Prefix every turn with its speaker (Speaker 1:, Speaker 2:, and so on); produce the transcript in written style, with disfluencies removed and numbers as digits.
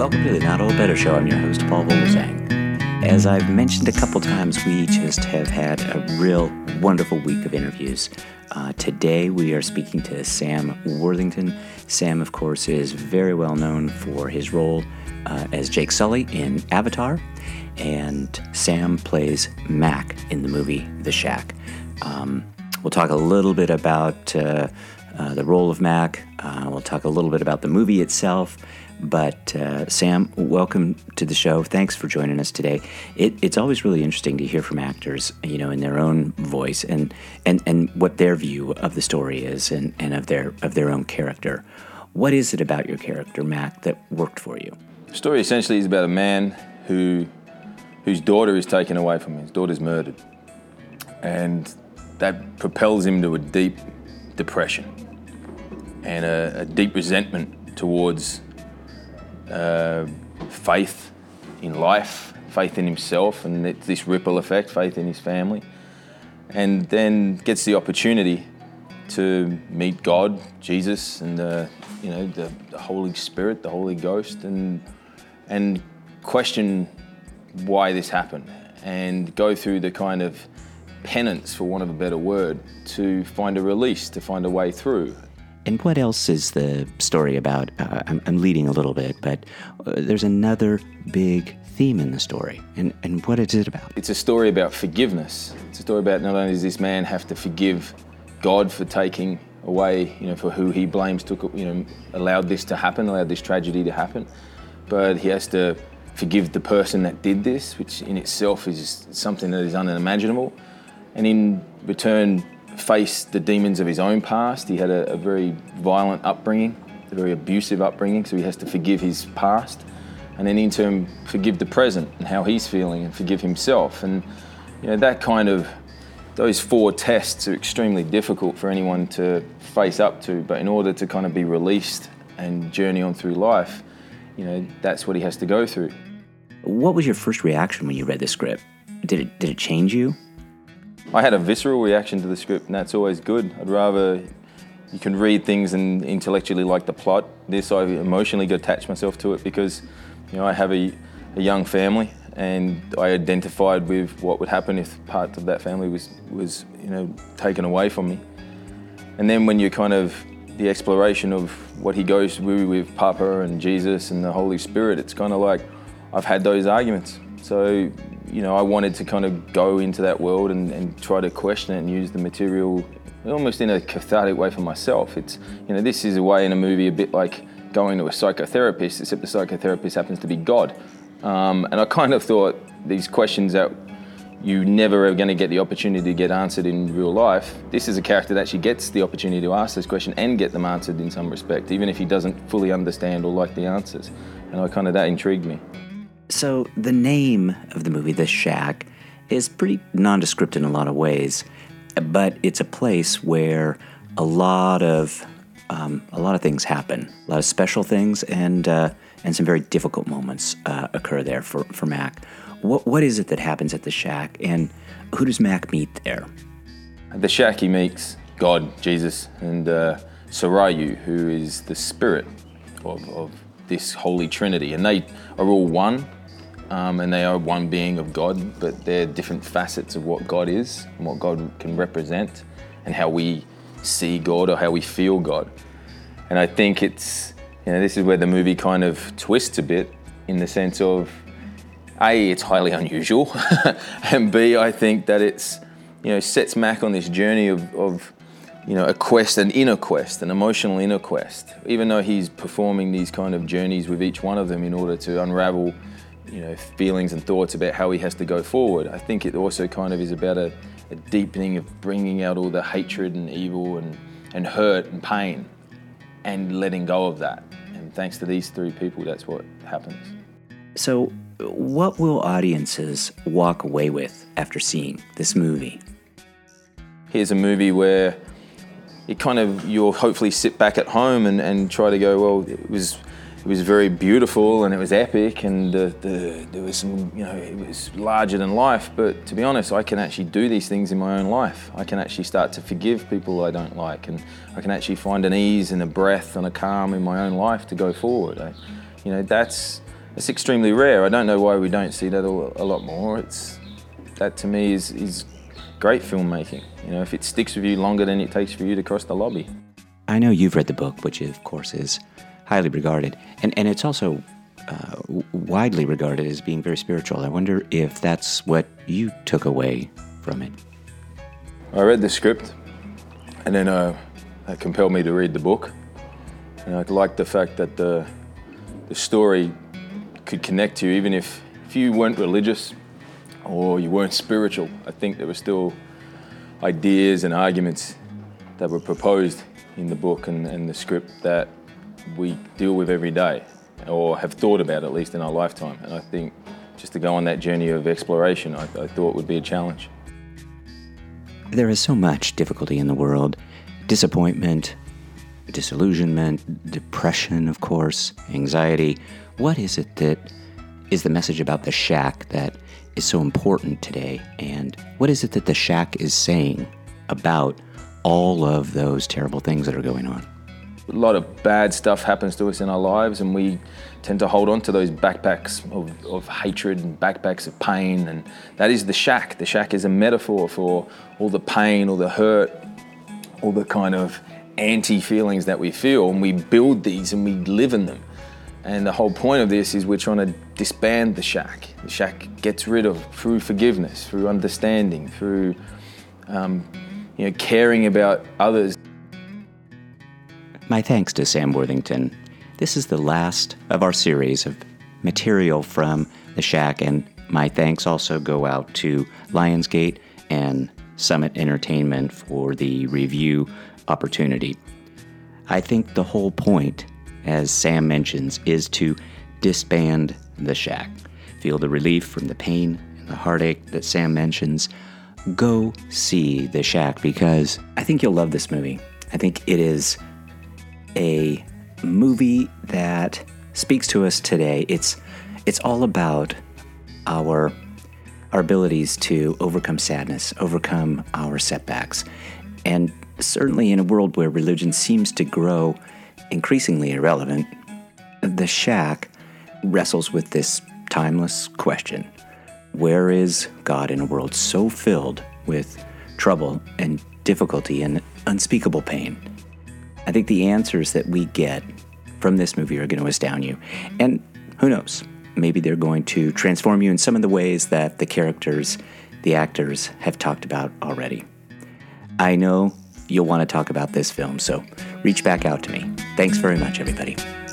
Speaker 1: Welcome to the Not All Better Show. I'm your host, Paul Volzang. As I've mentioned a couple times, we just have had a real wonderful week of interviews. Today we are speaking to Sam Worthington. Sam, of course, is very well known for his role as Jake Sully in Avatar, and Sam plays Mac in the movie The Shack. We'll talk a little bit about the role of Mac. We'll talk a little bit about the movie itself. But Sam, welcome to the show. Thanks for joining us today. It's always really interesting to hear from actors, you know, in their own voice and what their view of the story is and of their own character. What is it about your character, Mac, that worked for you?
Speaker 2: The story essentially is about a man whose daughter is taken away from him. His daughter's murdered. And that propels him to a deep depression and a deep resentment towards faith in life, faith in himself, and this ripple effect, faith in his family. And then gets the opportunity to meet God, Jesus, and the Holy Spirit, the Holy Ghost, and question why this happened, and go through the kind of penance, for want of a better word, to find a release, to find a way through.
Speaker 1: And what else is the story about? I'm leading a little bit, but there's another big theme in the story. And what is it about?
Speaker 2: It's a story about forgiveness. It's a story about not only does this man have to forgive God for taking away, for who he blames, allowed this to happen, allowed this tragedy to happen, but he has to forgive the person that did this, which in itself is something that is unimaginable. And in return, face the demons of his own past. He had a very violent upbringing, a very abusive upbringing, so he has to forgive his past, and then in turn forgive the present and how he's feeling, and forgive himself. And that kind of, those four tests are extremely difficult for anyone to face up to, but in order to kind of be released and journey on through life, that's what he has to go through.
Speaker 1: What was your first reaction when you read the script? Did it change you?
Speaker 2: I had a visceral reaction to the script, and that's always good. I'd rather, you can read things and intellectually like the plot. This, I emotionally attached myself to it because, I have a young family, and I identified with what would happen if part of that family was taken away from me. And then when you kind of, the exploration of what he goes through with Papa and Jesus and the Holy Spirit, it's kind of like, I've had those arguments. So, I wanted to kind of go into that world and try to question it and use the material almost in a cathartic way for myself. It's, this is a way in a movie a bit like going to a psychotherapist, except the psychotherapist happens to be God. And I kind of thought these questions that you never are going to get the opportunity to get answered in real life, this is a character that actually gets the opportunity to ask this question and get them answered in some respect, even if he doesn't fully understand or like the answers. And that intrigued me.
Speaker 1: So the name of the movie, The Shack, is pretty nondescript in a lot of ways, but it's a place where a lot of things happen, a lot of special things, and some very difficult moments occur there for Mac. What is it that happens at The Shack, and who does Mac meet there?
Speaker 2: At The Shack, he meets God, Jesus, and Sarayu, who is the spirit of this Holy Trinity, and they are all one. And they are one being of God, but they're different facets of what God is and what God can represent and how we see God or how we feel God. And I think it's, this is where the movie kind of twists a bit in the sense of, A, it's highly unusual, and B, I think that it's, sets Mac on this journey of a quest, an inner quest, an emotional inner quest, even though he's performing these kind of journeys with each one of them in order to unravel feelings and thoughts about how he has to go forward. I think it also kind of is about a deepening of bringing out all the hatred and evil and hurt and pain and letting go of that. And thanks to these three people, that's what happens.
Speaker 1: So what will audiences walk away with after seeing this movie?
Speaker 2: Here's a movie where you'll hopefully sit back at home and try to go, well, it was very beautiful and it was epic, and there was some, it was larger than life. But to be honest, I can actually do these things in my own life. I can actually start to forgive people I don't like, and I can actually find an ease and a breath and a calm in my own life to go forward. That's It's extremely rare. I don't know why we don't see that a lot more. That to me is great filmmaking. You know, if it sticks with you longer than it takes for you to cross the lobby.
Speaker 1: I know you've read the book, which of course is highly regarded, and it's also widely regarded as being very spiritual. I wonder if that's what you took away from it.
Speaker 2: I read the script, and then it compelled me to read the book. And I liked the fact that the story could connect to you, even if you weren't religious or you weren't spiritual. I think there were still ideas and arguments that were proposed in the book and the script that we deal with every day, or have thought about at least in our lifetime. And I think just to go on that journey of exploration, I thought would be a challenge.
Speaker 1: There is so much difficulty in the world. Disappointment, disillusionment, depression, of course, anxiety. What is it that is the message about the shack that is so important today? And what is it that the shack is saying about all of those terrible things that are going on?
Speaker 2: A lot of bad stuff happens to us in our lives, and we tend to hold on to those backpacks of hatred and backpacks of pain, and that is the shack. The shack is a metaphor for all the pain, all the hurt, all the kind of anti-feelings that we feel, and we build these and we live in them. And the whole point of this is we're trying to disband the shack. The shack gets rid of through forgiveness, through understanding, through caring about others.
Speaker 1: My thanks to Sam Worthington. This is the last of our series of material from The Shack, and my thanks also go out to Lionsgate and Summit Entertainment for the review opportunity. I think the whole point, as Sam mentions, is to disband the shack. Feel the relief from the pain and the heartache that Sam mentions. Go see The Shack, because I think you'll love this movie. I think it is a movie that speaks to us today. It's all about our abilities to overcome sadness, overcome our setbacks. And certainly in a world where religion seems to grow increasingly irrelevant, The Shack wrestles with this timeless question. Where is God in a world so filled with trouble and difficulty and unspeakable pain? I think the answers that we get from this movie are going to astound you. And who knows, maybe they're going to transform you in some of the ways that the characters, the actors, have talked about already. I know you'll want to talk about this film, so reach back out to me. Thanks very much, everybody.